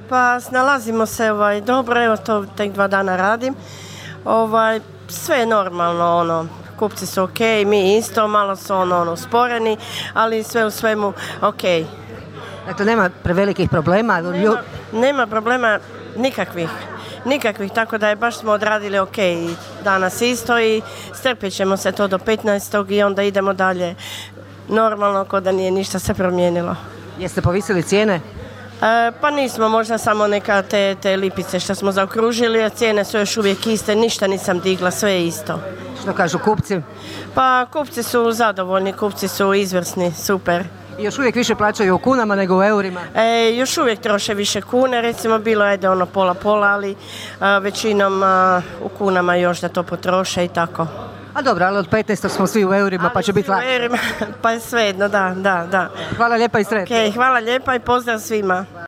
Pa snalazimo se dobro, evo to tek 2 dana radim. Sve je normalno, kupci su ok, mi isto, malo su usporeni, ali sve u svemu ok. Dakle, nema prevelikih problema? Nema problema nikakvih, tako da je baš smo odradili ok i danas isto i strpjet ćemo se to do 15. i onda idemo dalje normalno, ko da nije ništa se promijenilo. Jeste povisili cijene? Pa nismo, možda samo neka te lipice što smo zaokružili, a cijene su još uvijek iste, ništa nisam digla, sve je isto. Što kažu kupci? Pa kupci su zadovoljni, kupci su izvrsni, super. I još uvijek više plaćaju u kunama nego u eurima? Još uvijek troše više kune, recimo bilo je pola, ali većinom u kunama još da to potroše i tako. A dobro, ali od 15. smo svi u eurima, pa će biti lakše. Pa je svejedno, da. Hvala lijepa i sretno. Hvala lijepa i pozdrav svima.